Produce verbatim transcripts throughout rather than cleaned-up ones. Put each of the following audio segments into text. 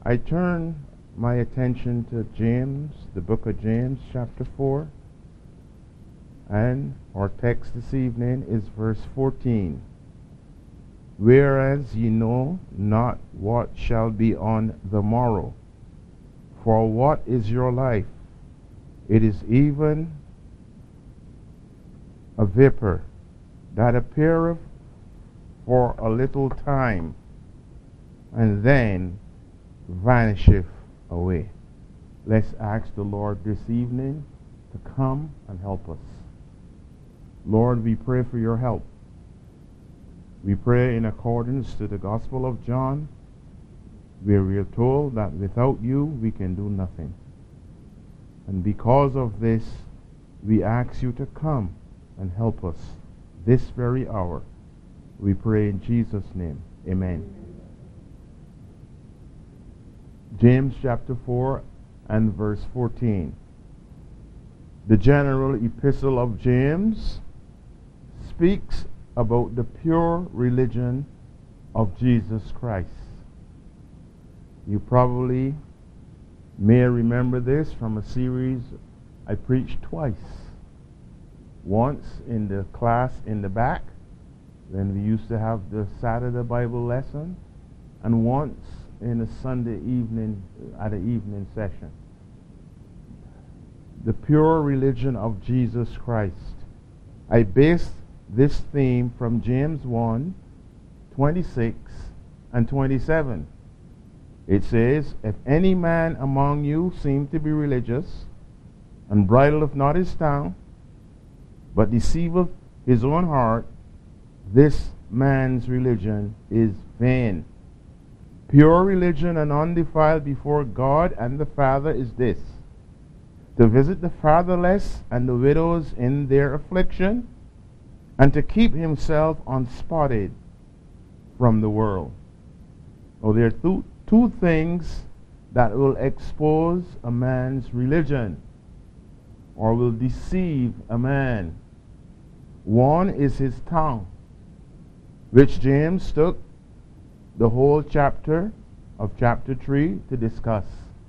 I turn my attention to James, the book of James, chapter four. And our text this evening is verse fourteen. Whereas ye know not what shall be on the morrow. For what is your life? It is even a vapor that appeareth for a little time, and then vanisheth away. Let's ask the Lord this evening to come and help us. Lord, we pray for your help. We pray in accordance to the Gospel of John, where we are told that without you we can do nothing. And because of this, we ask you to come and help us this very hour. We pray in Jesus' name. Amen. James chapter four and verse fourteen. The general epistle of James speaks about the pure religion of Jesus Christ. You probably may remember this from a series I preached twice. Once in the class in the back, when we used to have the Saturday Bible lesson, and once in a Sunday evening, at an evening session. The pure religion of Jesus Christ. I based this theme from James one, twenty-six and twenty-seven. It says, if any man among you seem to be religious, and bridleth not his tongue, but deceiveth his own heart, this man's religion is vain. Pure religion and undefiled before God and the Father is this, to visit the fatherless and the widows in their affliction, and to keep himself unspotted from the world. Oh, there are two, two things that will expose a man's religion, or will deceive a man. One is his tongue, which James took the whole chapter of chapter three to discuss.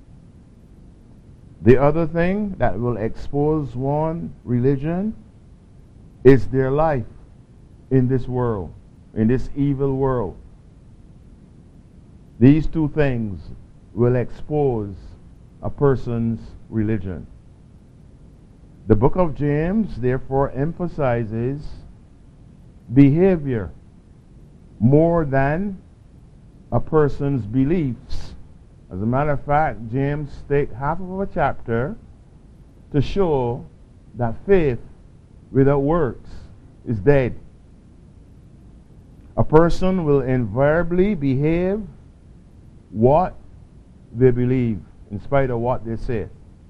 The other thing that will expose one religion is their life in this world, in this evil world. These two things will expose a person's religion. The book of James, therefore, emphasizes behavior more than a person's beliefs. As a matter of fact, James takes half of a chapter to show that faith without works is dead. A person will invariably behave what they believe, in spite of what they say.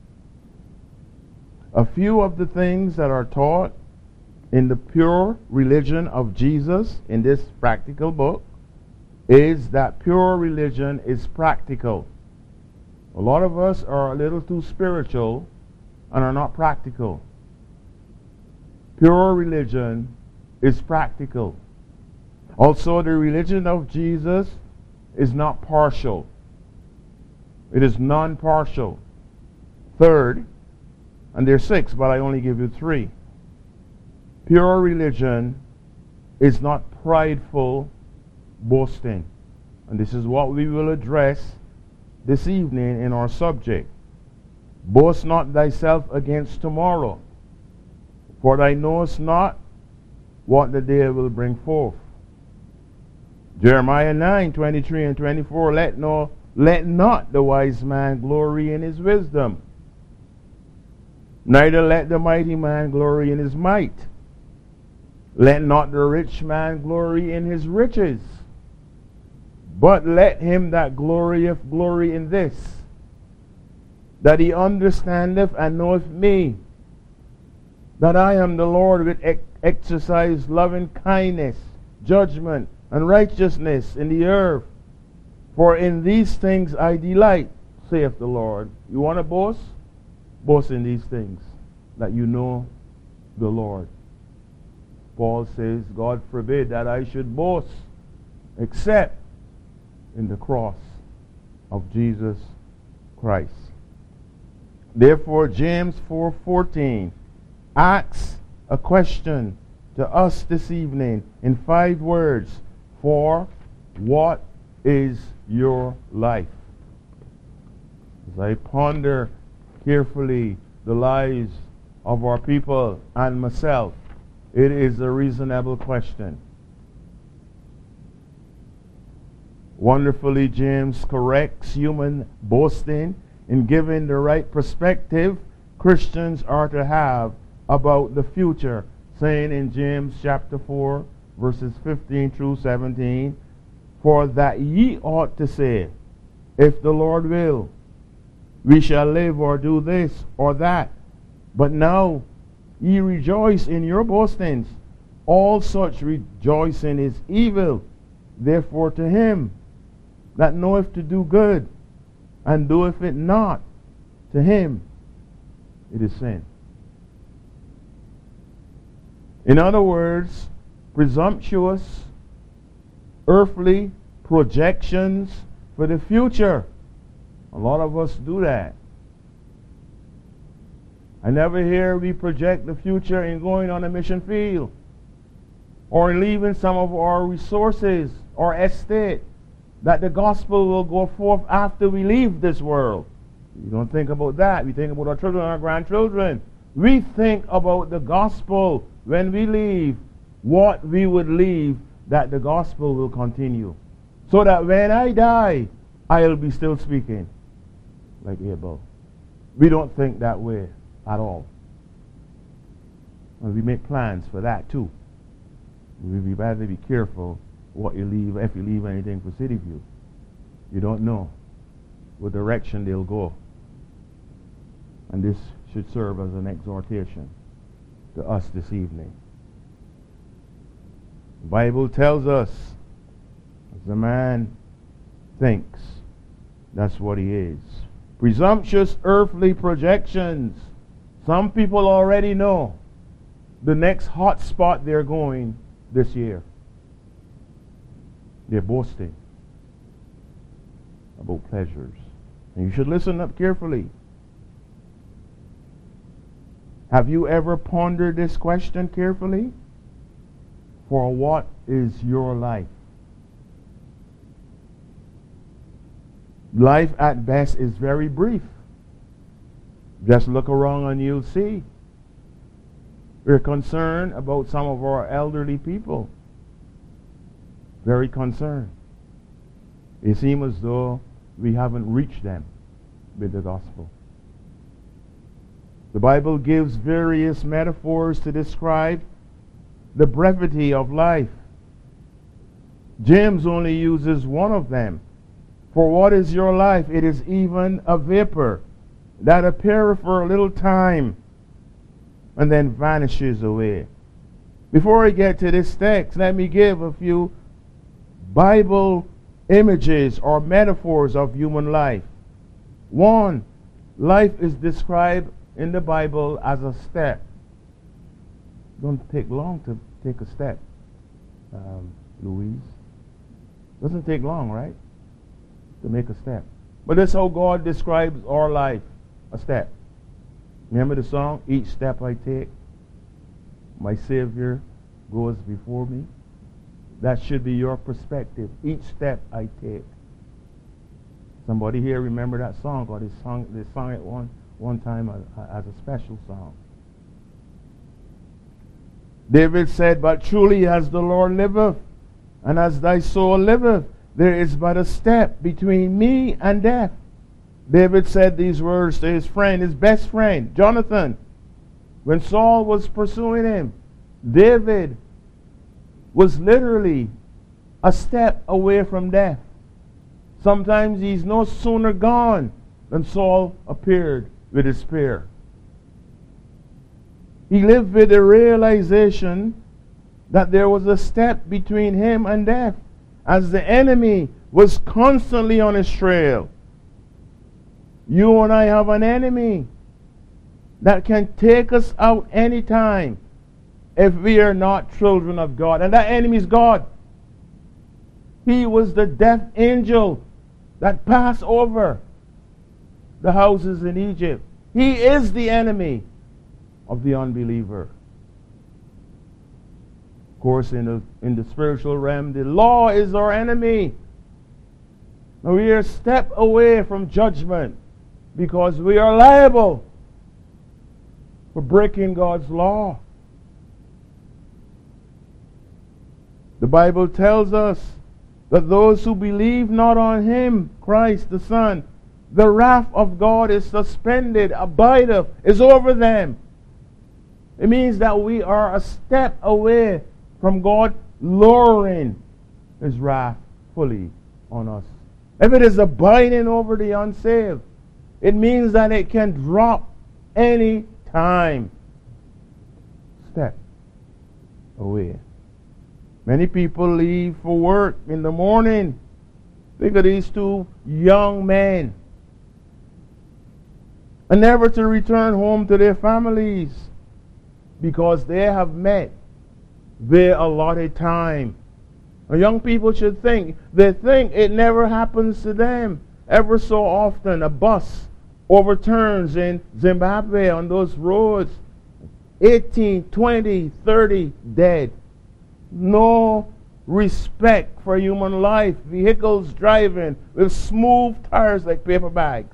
A few of the things that are taught in the pure religion of Jesus in this practical book is that pure religion is practical. A lot of us are a little too spiritual and are not practical. Pure religion is practical. Also, the religion of Jesus is not partial. It is non-partial. Third, and there's six, but I only give you three. Pure religion is not prideful boasting. And this is what we will address this evening in our subject. Boast not thyself against tomorrow, for thou knowest not what the day will bring forth. Jeremiah nine, twenty-three and twenty-four, let no let not the wise man glory in his wisdom, neither let the mighty man glory in his might. Let not the rich man glory in his riches, but let him that glorieth glory in this, that he understandeth and knoweth me, that I am the Lord, which ex- exercise loving kindness, judgment, and righteousness in the earth. For in these things I delight, saith the Lord. You want to boast? Boast in these things, that you know the Lord. Paul says, God forbid that I should boast, except in the cross of Jesus Christ. Therefore, James four fourteen asks a question to us this evening in five words. For what is your life? As I ponder carefully the lives of our people and myself, it is a reasonable question. Wonderfully, James corrects human boasting in giving the right perspective Christians are to have about the future, saying in James chapter four, verses fifteen through seventeen, for that ye ought to say, if the Lord will, we shall live or do this or that. But now ye rejoice in your boastings. All such rejoicing is evil. Therefore to him that knoweth to do good, and doeth it not, to him it is sin. In other words, presumptuous, earthly projections for the future. A lot of us do that. I never hear we project the future in going on a mission field, or in leaving some of our resources or estate, that the gospel will go forth after we leave this world. We don't think about that. We think about our children and our grandchildren. We think about the gospel when we leave, what we would leave, that the gospel will continue. So that when I die, I'll be still speaking like Abel. We don't think that way at all. And we make plans for that too. We better be careful what you leave, if you leave anything for City View. You don't know what direction they'll go. And this should serve as an exhortation to us this evening. The Bible tells us, as a man thinks, that's what he is. Presumptuous earthly projections. Some people already know the next hot spot they're going this year. They're boasting about pleasures. And you should listen up carefully. Have you ever pondered this question carefully? For what is your life? Life at best is very brief. Just look around and you'll see. We're concerned about some of our elderly people. Very concerned. It seems as though we haven't reached them with the gospel. The Bible gives various metaphors to describe the brevity of life. James only uses one of them. For what is your life? It is even a vapor that appeareth for a little time and then vanishes away. Before I get to this text, let me give a few Bible images or metaphors of human life. One, life is described in the Bible as a step. It don't take long to take a step, um, Louise. Doesn't take long, right? To make a step. But that's how God describes our life, a step. Remember the song, each step I take, my Savior goes before me. That should be your perspective. Each step I take. Somebody here remember that song? God, they sung, they sung it one, one time as, as a special song. David said, but truly as the Lord liveth, and as thy soul liveth, there is but a step between me and death. David said these words to his friend, his best friend, Jonathan. When Saul was pursuing him, David was literally a step away from death. Sometimes he's no sooner gone than Saul appeared with his spear. He lived with the realization that there was a step between him and death, as the enemy was constantly on his trail. You and I have an enemy that can take us out anytime if we are not children of God. And that enemy is God. He was the death angel that pass over the houses in Egypt. He is the enemy of the unbeliever. Of course, in the, in the spiritual realm, the law is our enemy. Now we are a step away from judgment because we are liable for breaking God's law. The Bible tells us that those who believe not on Him, Christ the Son, the wrath of God is suspended, abideth, is over them. It means that we are a step away from God lowering His wrath fully on us. If it is abiding over the unsaved, it means that it can drop any time. Step away. Many people leave for work in the morning. Think of these two young men. And never to return home to their families because they have met their allotted time. Now, young people should think, they think it never happens to them. Ever so often a bus overturns in Zimbabwe on those roads. eighteen, twenty, thirty dead. No respect for human life. Vehicles driving with smooth tires like paper bags.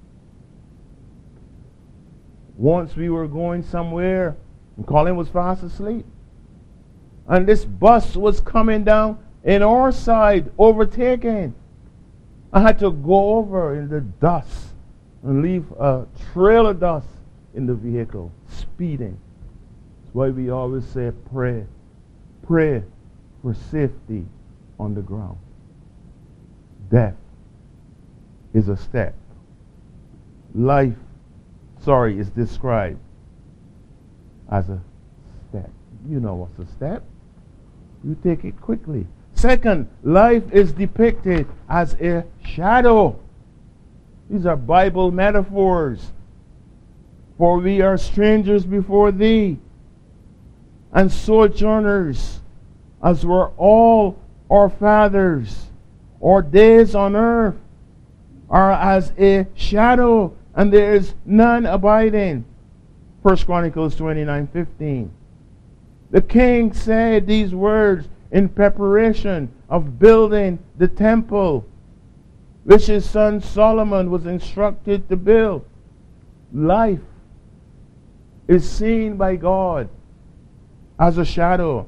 Once we were going somewhere and Colin was fast asleep. And this bus was coming down in our side, overtaking. I had to go over in the dust and leave a trail of dust in the vehicle, speeding. That's why we always say pray. Pray for safety on the ground. Death is a step. Life, sorry, is described as a step. You know what's a step. You take it quickly. Second, life is depicted as a shadow. These are Bible metaphors. For we are strangers before thee, and sojourners, as were all our fathers. Our days on earth are as a shadow, and there is none abiding. First Chronicles twenty-nine fifteen. The king said these words in preparation of building the temple, which his son Solomon was instructed to build. Life is seen by God as a shadow.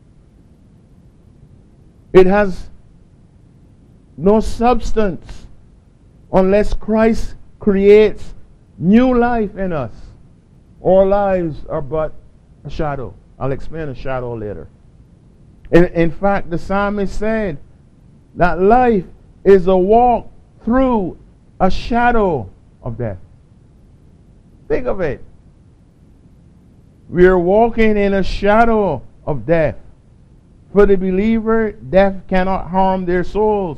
It has no substance unless Christ creates new life in us. Our lives are but a shadow. I'll explain a shadow later. In, in fact, the psalmist said that life is a walk through a shadow of death. Think of it. We are walking in a shadow of death. For the believer, death cannot harm their souls.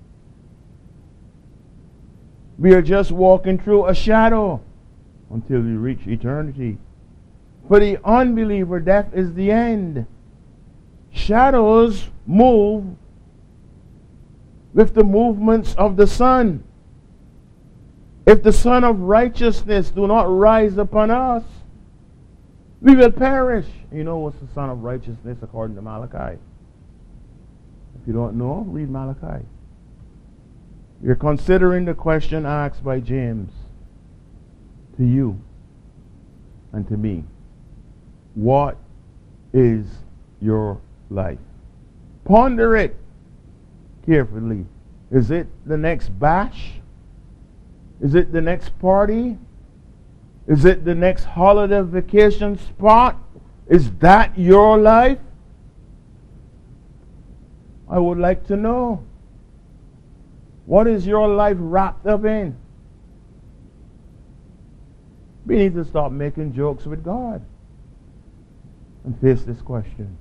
We are just walking through a shadow until we reach eternity. For the unbeliever, death is the end. Shadows move with the movements of the sun. If the Son of Righteousness do not rise upon us, we will perish. You know what's the Son of Righteousness according to Malachi? If you don't know, read Malachi. You're considering the question asked by James to you and to me. What is your life? Ponder it carefully. Is it the next bash? Is it the next party? Is it the next holiday vacation spot? Is that your life? I would like to know. What is your life wrapped up in? We need to stop making jokes with God and face this question.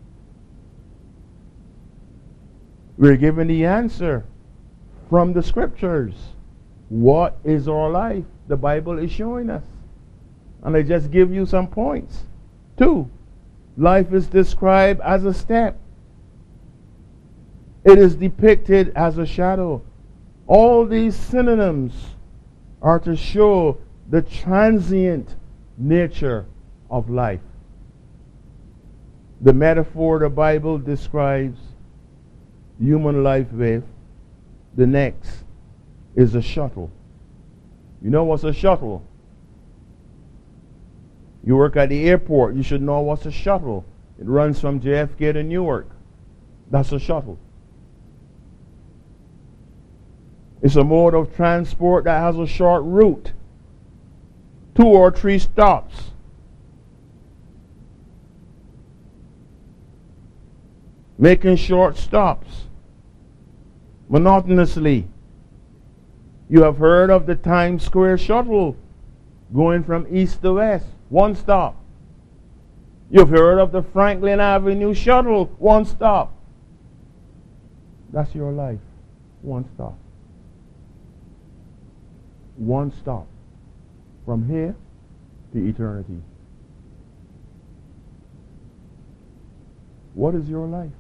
We're given the answer from the scriptures. What is our life? The Bible is showing us. And I just give you some points. Two, life is described as a step. It is depicted as a shadow. All these synonyms are to show the transient nature of life. The metaphor the Bible describes human life with, the next is a shuttle. You know what's a shuttle? You work at the airport, you should know what's a shuttle. It runs from J F K to Newark. That's a shuttle. It's a mode of transport that has a short route, two or three stops. Making short stops monotonously. You have heard of the Times Square shuttle going from east to west, one stop. You've heard of the Franklin Avenue shuttle, one stop. That's your life, one stop. One stop from here to eternity. What is your life?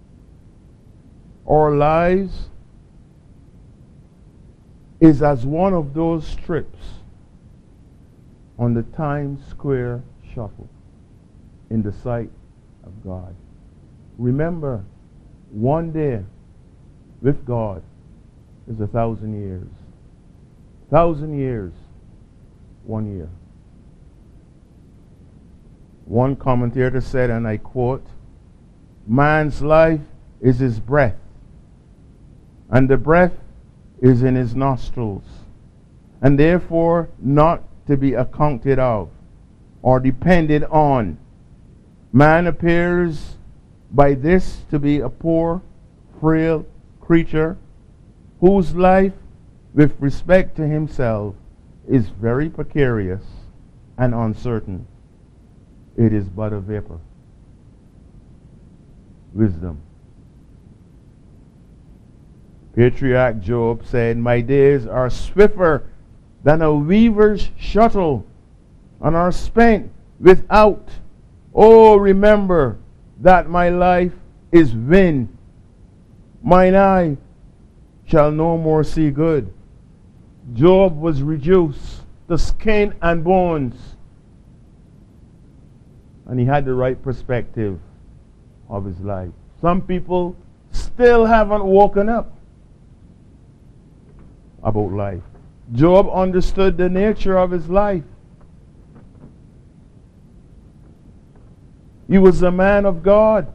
Our lives is as one of those trips on the Times Square shuttle in the sight of God. Remember, one day with God is a thousand years. Thousand years, one year. One commentator said, and I quote, "Man's life is his breath, and the breath is in his nostrils, and therefore not to be accounted of or depended on. Man appears by this to be a poor, frail creature whose life, with respect to himself, is very precarious and uncertain. It is but a vapor." Wisdom. Patriarch Job said, "My days are swifter than a weaver's shuttle, and are spent without. Oh, remember that my life is wind. Mine eye shall no more see good." Job was reduced to skin and bones, and he had the right perspective of his life. Some people still haven't woken up about life. Job understood the nature of his life. He was a man of God.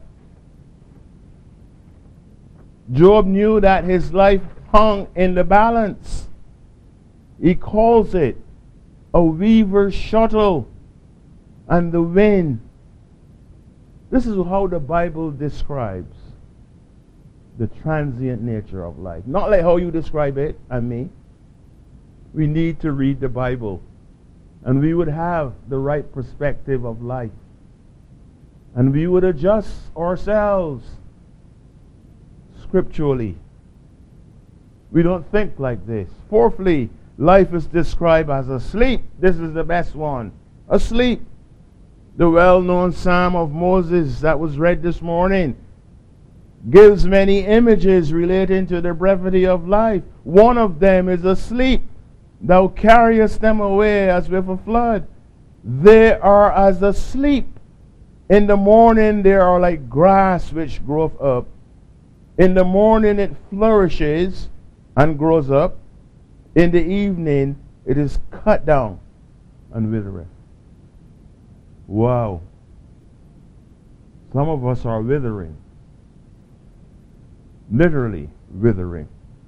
Job knew that his life hung in the balance. He calls it a weaver's shuttle and the wind. This is how the Bible describes the transient nature of life. Not like how you describe it and me. We need to read the Bible, and we would have the right perspective of life, and we would adjust ourselves scripturally. We don't think like this. Fourthly, life is described as asleep. This is the best one. Asleep. The well-known Psalm of Moses that was read this morning gives many images relating to the brevity of life. One of them is asleep. Thou carriest them away as with a flood. They are as asleep. In the morning they are like grass which groweth up. In the morning it flourishes and grows up. In the evening it is cut down and withereth. Wow. Some of us are withering. Literally withering.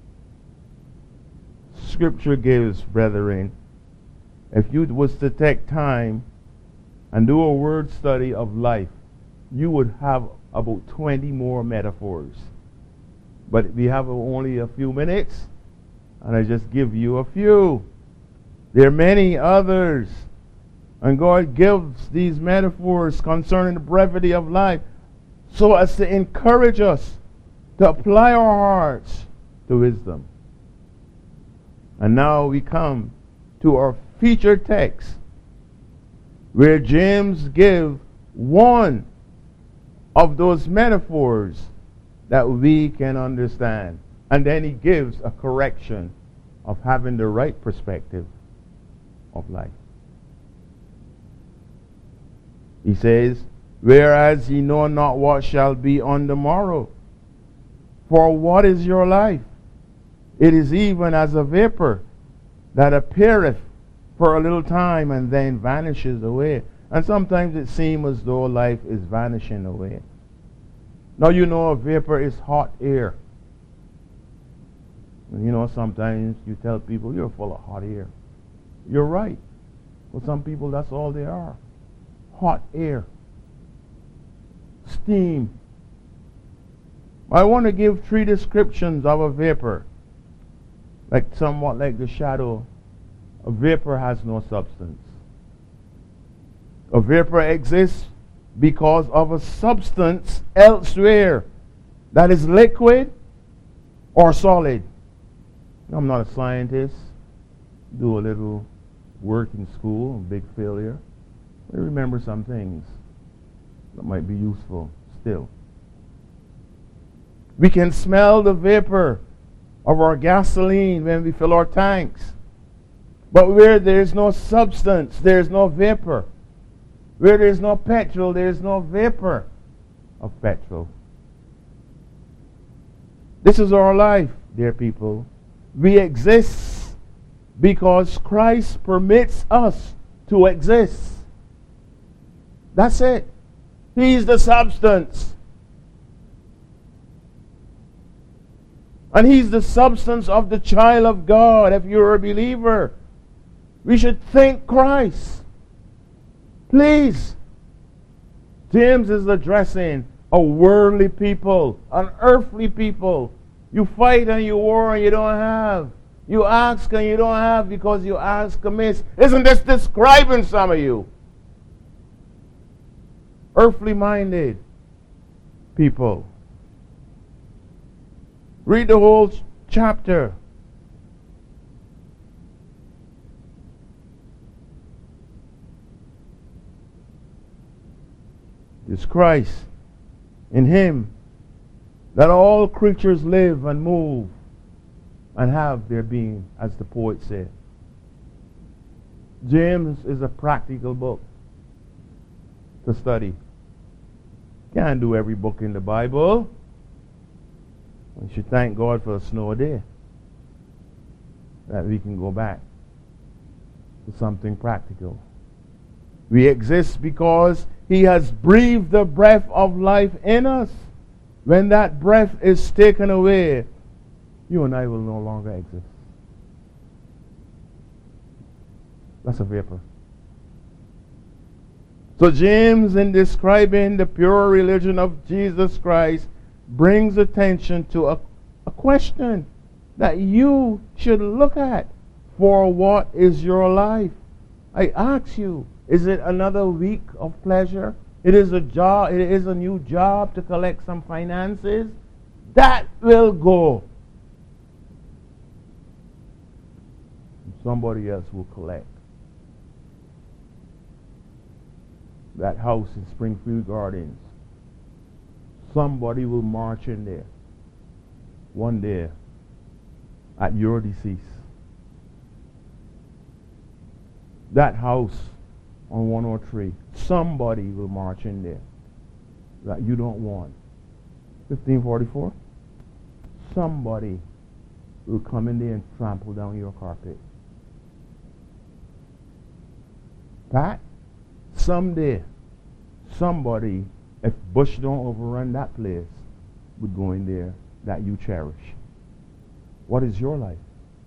Scripture gives, brethren, if you was to take time and do a word study of life, you would have about twenty more metaphors. But we have only a few minutes, and I just give you a few. There are many others. And God gives these metaphors concerning the brevity of life so as to encourage us to apply our hearts to wisdom. And now we come to our featured text, where James gives one of those metaphors that we can understand. And then he gives a correction of having the right perspective of life. He says, whereas ye know not what shall be on the morrow. For what is your life? It is even as a vapor that appeareth for a little time and then vanishes away. And sometimes it seems as though life is vanishing away. Now you know a vapor is hot air. And you know, sometimes you tell people you're full of hot air. You're right. For some people, that's all they are. Hot air. Steam. I want to give three descriptions of a vapor. Like somewhat like the shadow. A vapor has no substance. A vapor exists because of a substance elsewhere that is liquid or solid. I'm not a scientist. Do a little work in school, a big failure. I remember some things that might be useful still. We can smell the vapor of our gasoline when we fill our tanks. But where there is no substance, there is no vapor. Where there is no petrol, there is no vapor of petrol. This is our life, dear people. We exist because Christ permits us to exist. That's it. He's the substance. And He's the substance of the child of God. If you're a believer, we should thank Christ. Please. James is addressing a worldly people, an earthly people. You fight and you war and you don't have. You ask and you don't have because you ask amiss. Isn't this describing some of you? Earthly minded people. Read the whole ch- chapter. It's Christ. In Him that all creatures live and move and have their being, as the poet said. James is a practical book to study. Can't do every book in the Bible. We should thank God for a snow day, that we can go back to something practical. We exist because He has breathed the breath of life in us. When that breath is taken away, you and I will no longer exist. That's a vapor. So James, in describing the pure religion of Jesus Christ, brings attention to a, a question that you should look at. For what is your life? I ask you, is it another week of pleasure? It is a job, it is a new job to collect some finances. That will go. Somebody else will collect. That house in Springfield Gardens. Somebody will march in there one day at your decease. That house on one oh three, somebody will march in there that you don't want. fifteen forty-four, somebody will come in there and trample down your carpet. Pat, someday, somebody, if Bush don't overrun that place, would go in there that you cherish. What is your life?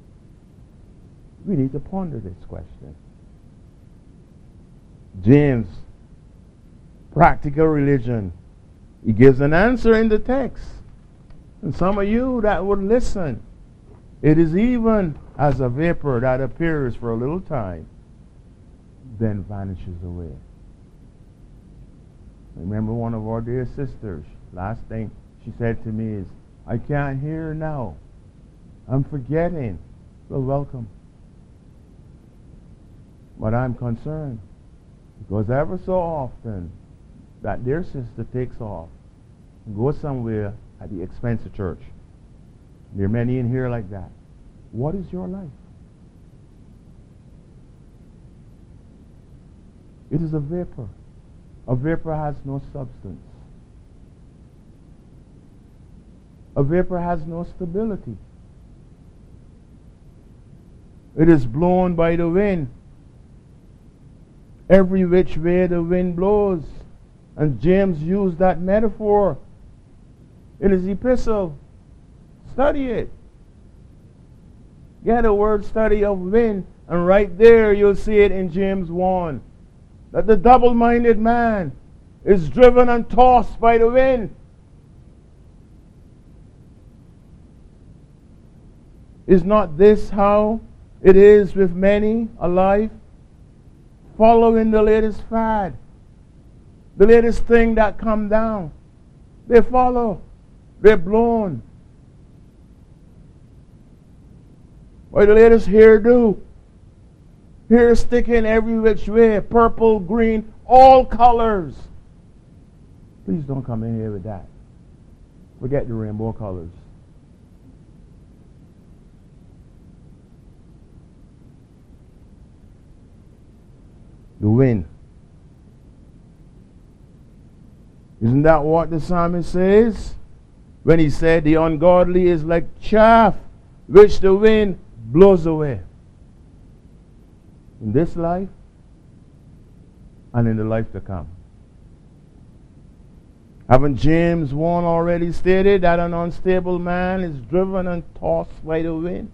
We need to ponder this question. James, practical religion, he gives an answer in the text. And some of you that would listen, it is even as a vapor that appears for a little time, then vanishes away. I remember one of our dear sisters, last thing she said to me is, I can't hear now. I'm forgetting. Well, welcome. But I'm concerned. Because ever so often, that dear sister takes off and goes somewhere at the expense of church. There are many in here like that. What is your life? It is a vapor. A vapor has no substance. A vapor has no stability. It is blown by the wind. Every which way the wind blows. And James used that metaphor in his epistle. Study it. Get a word study of wind, and right there you'll see it in James one. That the double-minded man is driven and tossed by the wind. Is not this how it is with many alive? Following the latest fad, the latest thing that come down. They follow. They're blown by the latest hairdo. Hair sticking every which way, purple, green, all colors. Please don't come in here with that. Forget the rainbow colors. The wind. Isn't that what the psalmist says? When he said the ungodly is like chaff which the wind blows away. In this life and in the life to come. Haven't James one already stated that an unstable man is driven and tossed by the wind?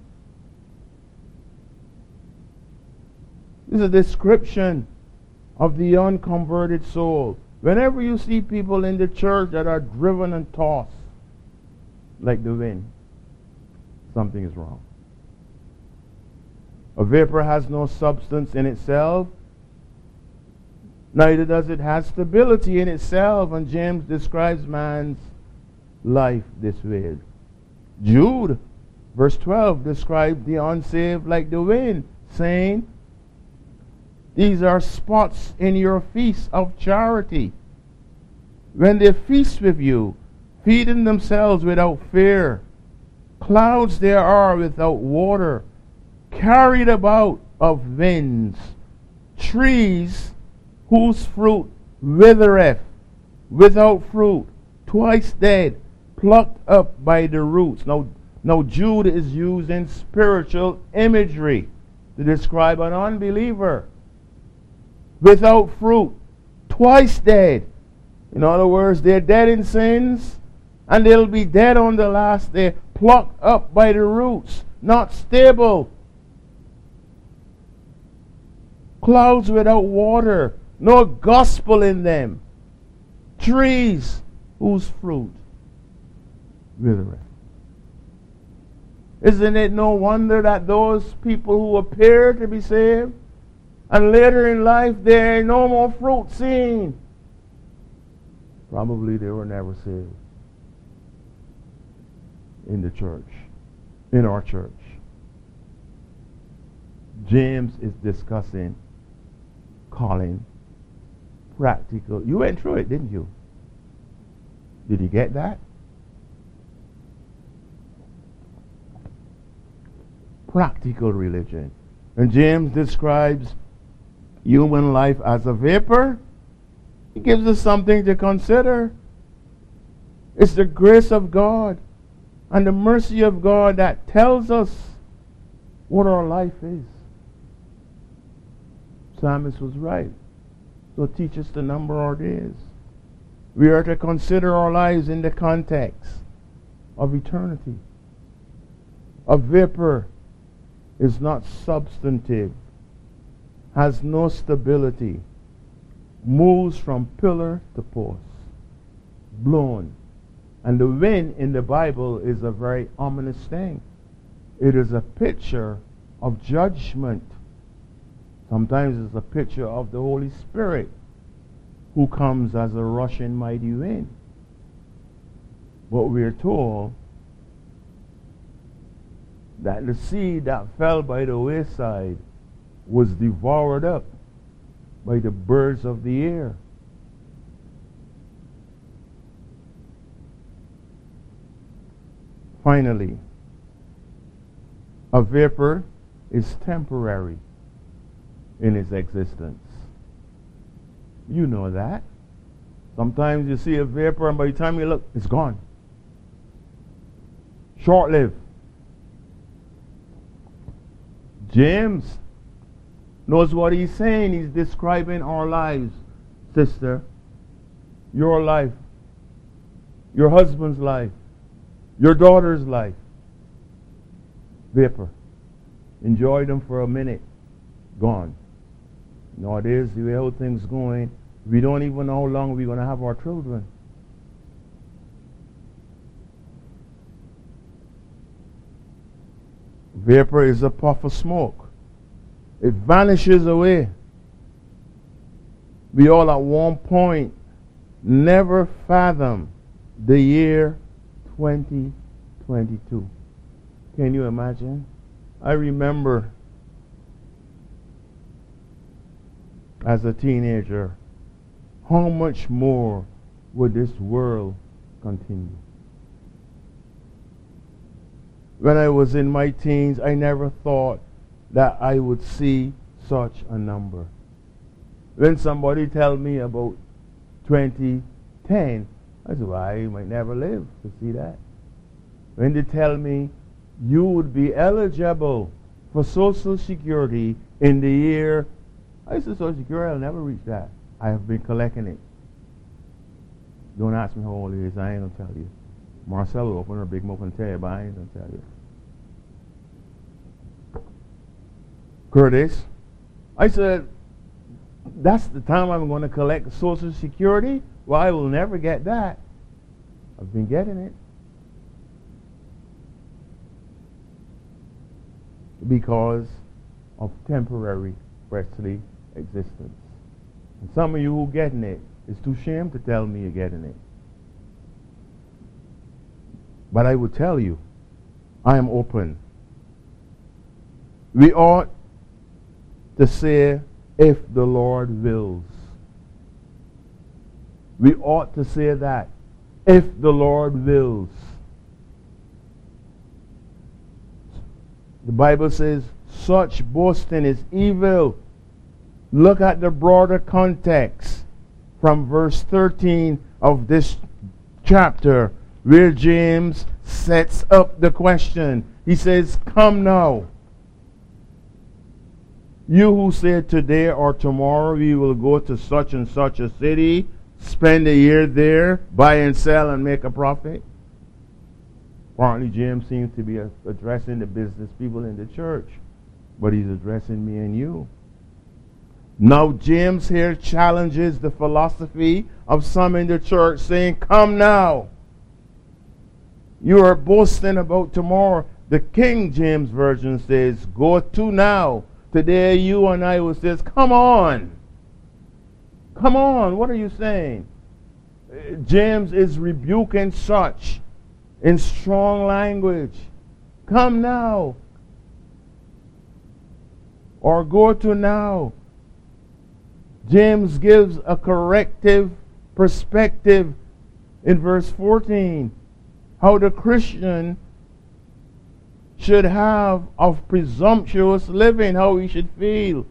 This is a description of the unconverted soul. Whenever you see people in the church that are driven and tossed like the wind, something is wrong. A vapor has no substance in itself, neither does it have stability in itself, and James describes man's life this way. Jude, verse twelve, describes the unsaved like the wind, saying, these are spots in your feast of charity. When they feast with you, feeding themselves without fear, clouds there are without water, carried about of winds, trees whose fruit withereth, without fruit, twice dead, plucked up by the roots. Now, now Jude is using spiritual imagery to describe an unbeliever. Without fruit, twice dead. In other words, they're dead in sins, and they'll be dead on the last day, plucked up by the roots, not stable. Clouds without water, no gospel in them. Trees whose fruit withereth. Isn't it no wonder that those people who appear to be saved, and later in life there ain't no more fruit seen? Probably they were never saved in the church, in our church. James is discussing calling practical. You went through it, didn't you? Did you get that? Practical religion. And James describes human life as a vapor. He gives us something to consider. It's the grace of God and the mercy of God that tells us what our life is. Psalmist was right. So teach us to number our days. We are to consider our lives in the context of eternity. A vapor is not substantive, has no stability, moves from pillar to post, blown. And the wind in the Bible is a very ominous thing. It is a picture of judgment. Sometimes it's a picture of the Holy Spirit who comes as a rushing mighty wind. But we are told that the seed that fell by the wayside was devoured up by the birds of the air. Finally, A vapor is temporary in its existence. You know that. Sometimes you see a vapor and by the time you look, it's gone. Short-lived. James knows what he's saying. He's describing our lives, sister. Your life. Your husband's life. Your daughter's life. Vapor. Enjoy them for a minute. Gone. Nowadays, the way how things going, we don't even know how long we're going to have our children. Vapor is a puff of smoke. It vanishes away. We all at one point never fathom the year twenty twenty-two. Can you imagine? I remember as a teenager, how much more would this world continue? When I was in my teens, I never thought that I would see such a number. When somebody tell me about twenty ten, I said, well, I might never live to see that. When they tell me you would be eligible for Social Security in the year, I said, Social Security, I'll never reach that. I have been collecting it. Don't ask me how old it is, I ain't going to tell you. Marcella will open her big mouth and tell you, but I ain't going to tell you. Curtis, I said, that's the time I'm going to collect Social Security? Well, I will never get that. I've been getting it. Because of temporary earthly existence. And some of you who are getting it, it's too shame to tell me you're getting it. But I will tell you, I am open. We ought to say, if the Lord wills. We ought to say that, if the Lord wills. The Bible says, such boasting is evil. Look at the broader context from verse thirteen of this chapter, where James sets up the question. He says, come now. You who say today or tomorrow we will go to such and such a city, spend a year there, buy and sell and make a profit. Apparently James seems to be addressing the business people in the church, but he's addressing me and you. Now James here challenges the philosophy of some in the church, saying, come now. You are boasting about tomorrow. The King James Version says, go to now. Today you and I will say, come on. Come on. What are you saying? James is rebuking such in strong language. Come now. Or go to now. James gives a corrective perspective in verse fourteen. How the Christian should have of presumptuous living, how we should feel.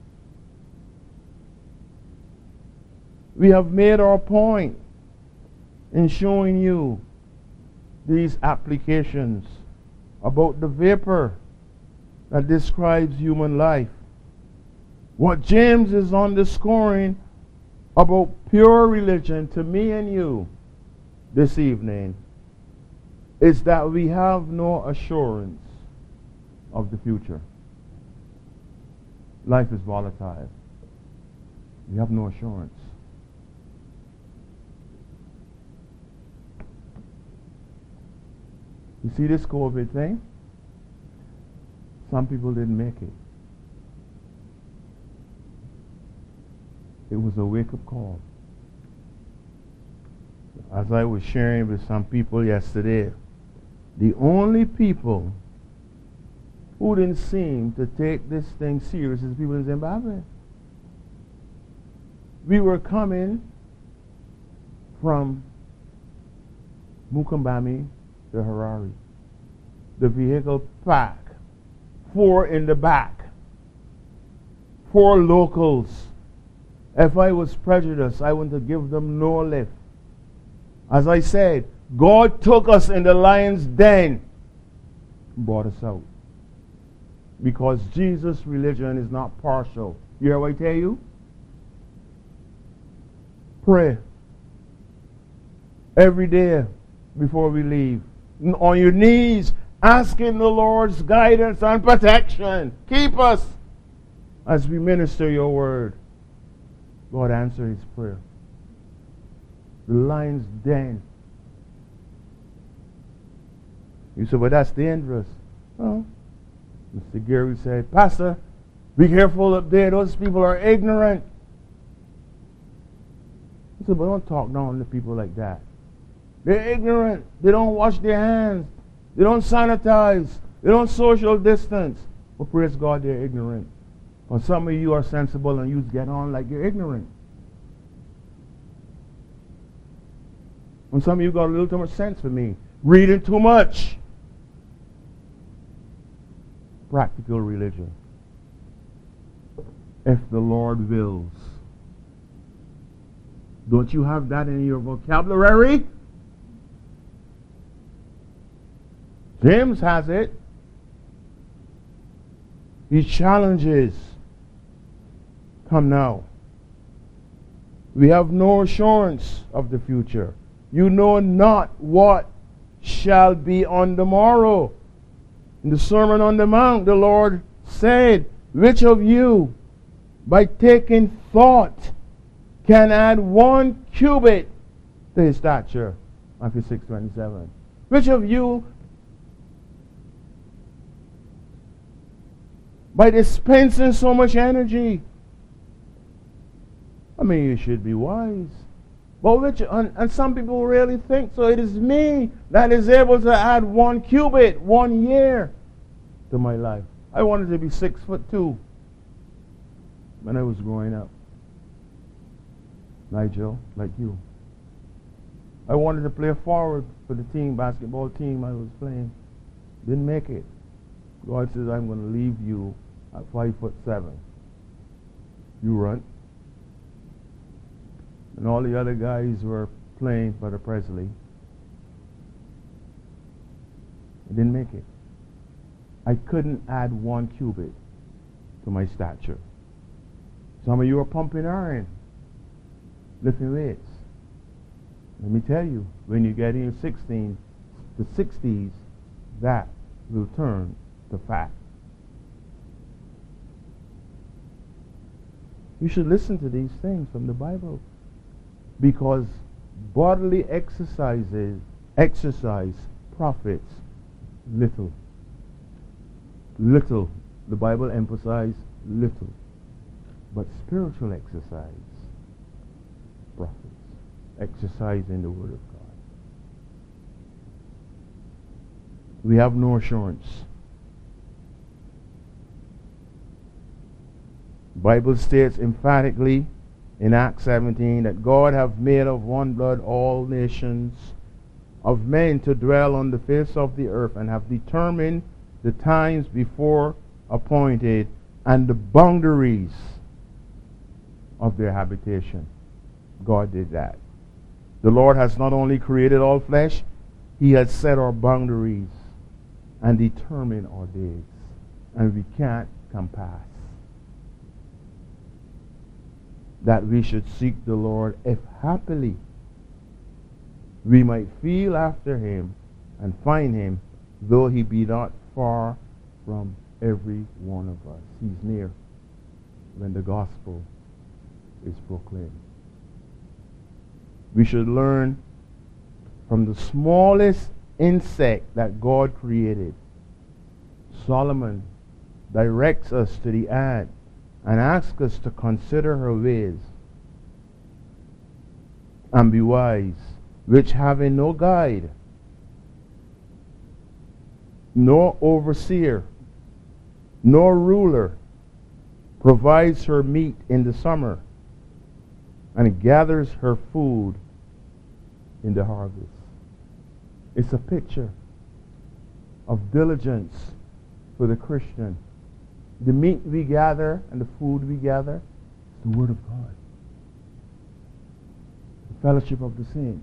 We have made our point in showing you these applications about the vapor that describes human life. What James is underscoring about pure religion to me and you this evening is that we have no assurance of the future. Life is volatile. We have no assurance. You see this COVID thing? Some people didn't make it. It was a wake-up call. As I was sharing with some people yesterday, the only people who didn't seem to take this thing serious is people in Zimbabwe. We were coming from Mukambani to Harare. The vehicle packed four in the back, four locals. If I was prejudiced, I wouldn't have given them no lift. As I said, God took us in the lion's den and brought us out. Because Jesus' religion is not partial. You hear what I tell you? Pray every day before we leave. On your knees, asking the Lord's guidance and protection. Keep us as we minister your word. God answer his prayer. The lion's den. You say, but that's dangerous. Well, Mister Gary said, Pastor, be careful up there. Those people are ignorant. He said, but don't talk down to people like that. They're ignorant. They don't wash their hands. They don't sanitize. They don't social distance. Well, praise God, they're ignorant. But some of you are sensible and you get on like you're ignorant. And some of you got a little too much sense for me. Reading too much. Practical religion. If the Lord wills. Don't you have that in your vocabulary? James has it. He challenges. Come now. We have no assurance of the future. You know not what shall be on the morrow. In the Sermon on the Mount, the Lord said, which of you, by taking thought, can add one cubit to his stature? Matthew six twenty-seven. Which of you, by dispensing so much energy, I mean, you should be wise. But which, and, and some people really think so. It is me that is able to add one cubit, one year to my life. I wanted to be six foot two when I was growing up. Nigel, like you. I wanted to play forward for the team, basketball team I was playing. Didn't make it. God says, I'm going to leave you at five foot seven. You run. And all the other guys were playing for the Presley. I didn't make it. I couldn't add one cubit to my stature. Some of you are pumping iron, lifting weights. Let me tell you, when you get in your sixteen, the sixties, that will turn to fat. You should listen to these things from the Bible. Because bodily exercises, exercise profits little. Little. The Bible emphasizes little. But spiritual exercise profits. Exercise in the Word of God. We have no assurance. The Bible states emphatically in Acts seventeen, that God hath made of one blood all nations of men to dwell on the face of the earth, and have determined the times before appointed and the boundaries of their habitation. God did that. The Lord has not only created all flesh, he has set our boundaries and determined our days. And we can't come past. That we should seek the Lord, if happily we might feel after him and find him, though he be not far from every one of us. He's near when the gospel is proclaimed. We should learn from the smallest insect that God created. Solomon directs us to the ant and asks us to consider her ways and be wise, which having no guide, nor overseer, nor ruler, provides her meat in the summer and gathers her food in the harvest. It's a picture of diligence for the Christian. The meat we gather and the food we gather is the Word of God. The fellowship of the saints.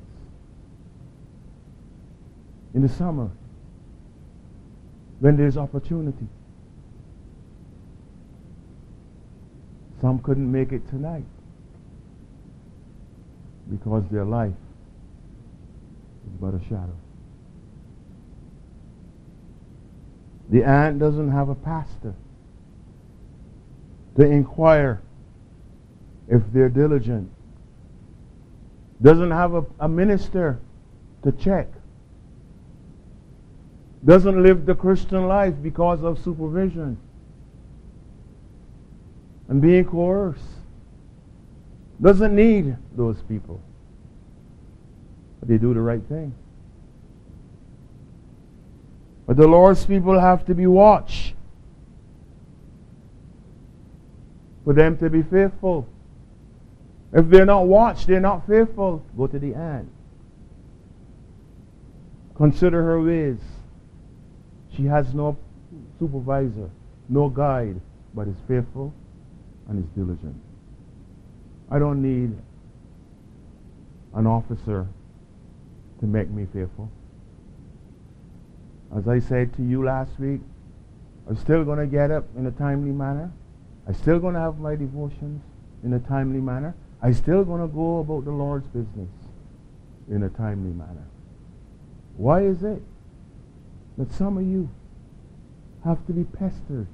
In the summer, when there's opportunity. Some couldn't make it tonight because their life is but a shadow. The ant doesn't have a pastor to inquire if they're diligent. Doesn't have a, a minister to check. Doesn't live the Christian life because of supervision and being coerced. Doesn't need those people. But they do the right thing. But the Lord's people have to be watched for them to be faithful. If they're not watched, they're not faithful. Go to the ant. Consider her ways. She has no supervisor, no guide, but is faithful and is diligent. I don't need an officer to make me faithful. As I said to you last week, I'm still going to get up in a timely manner. I'm still going to have my devotions in a timely manner. I'm still going to go about the Lord's business in a timely manner. Why is it that some of you have to be pestered?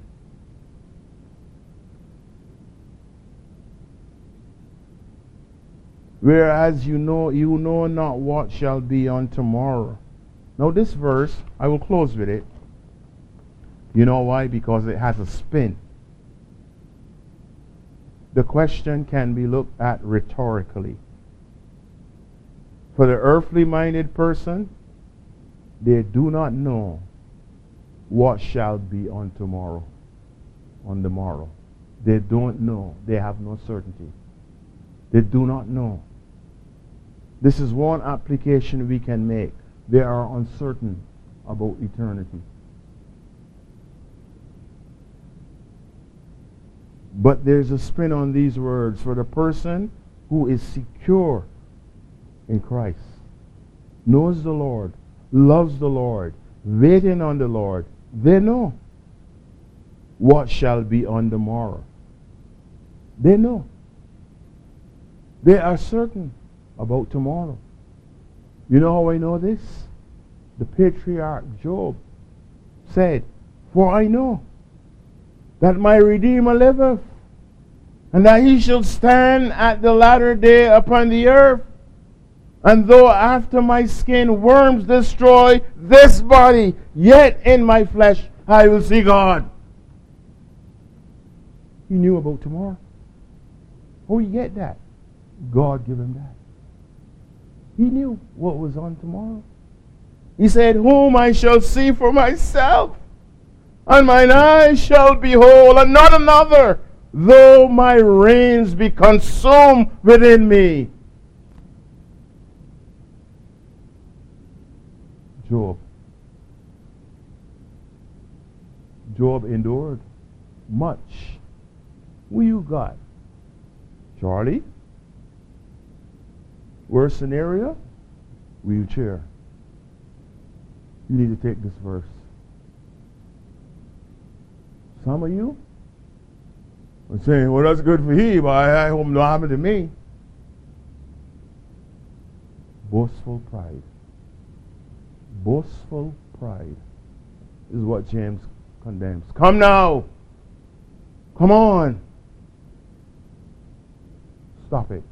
Whereas you know, you know not what shall be on tomorrow. Now this verse, I will close with it. You know why? Because it has a spin. The question can be looked at rhetorically. For the earthly minded person, they do not know what shall be on tomorrow, on the morrow. They don't know. They have no certainty. They do not know. This is one application we can make. They are uncertain about eternity. But there's a spin on these words. For the person who is secure in Christ, knows the Lord, loves the Lord, waiting on the Lord, they know what shall be on the morrow. They know. They are certain about tomorrow. You know how I know this? The patriarch Job said, for I know that my Redeemer liveth, and that he shall stand at the latter day upon the earth. And though after my skin worms destroy this body, yet in my flesh I will see God. He knew about tomorrow. How you get that? God gave him that. He knew what was on tomorrow. He said, whom I shall see for myself, and mine eyes shall behold, and not another, though my reins be consumed within me. Job. Job endured much. Who you got? Charlie? Worst scenario? Wheelchair. You need to take this verse. Some of you are saying, well, that's good for he, but I, I hope no happen to me. Boastful pride. Boastful pride is what James condemns. Come now. Come on. Stop it.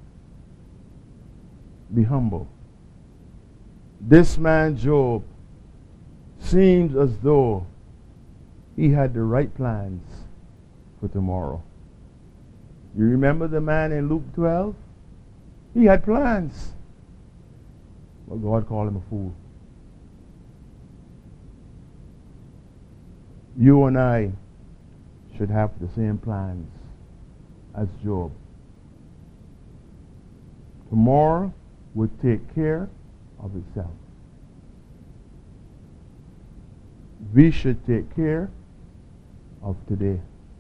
Be humble. This man Job seems as though he had the right plans for tomorrow. You remember the man in Luke twelve? He had plans. But God called him a fool. You and I should have the same plans as Job. Tomorrow would take care of itself. We should take care of today.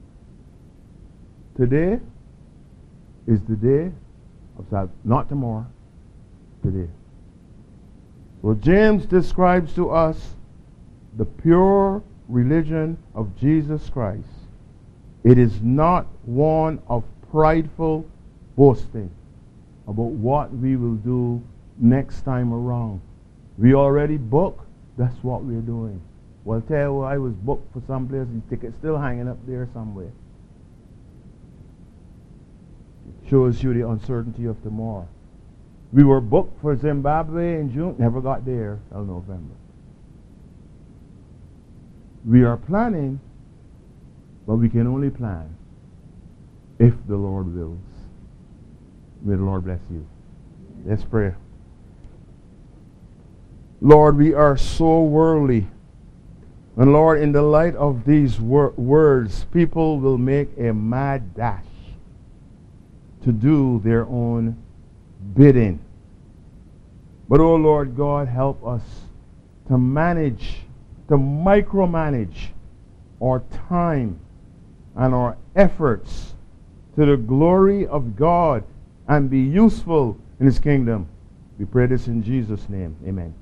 Today is the day of salvation, not tomorrow, today. So James describes to us the pure religion of Jesus Christ. It is not one of prideful boasting about what we will do next time around. We already booked, that's what we're doing. Well, tell you what, I was booked for some place, the ticket's still hanging up there somewhere. It shows you the uncertainty of tomorrow. We were booked for Zimbabwe in June, never got there till November. We are planning, but we can only plan if the Lord wills. May the Lord bless you. Let's pray. Lord, we are so worldly. And Lord, in the light of these wor- words, people will make a mad dash to do their own bidding. But oh Lord God, help us to manage, to micromanage our time and our efforts to the glory of God and be useful in His kingdom. We pray this in Jesus' name. Amen.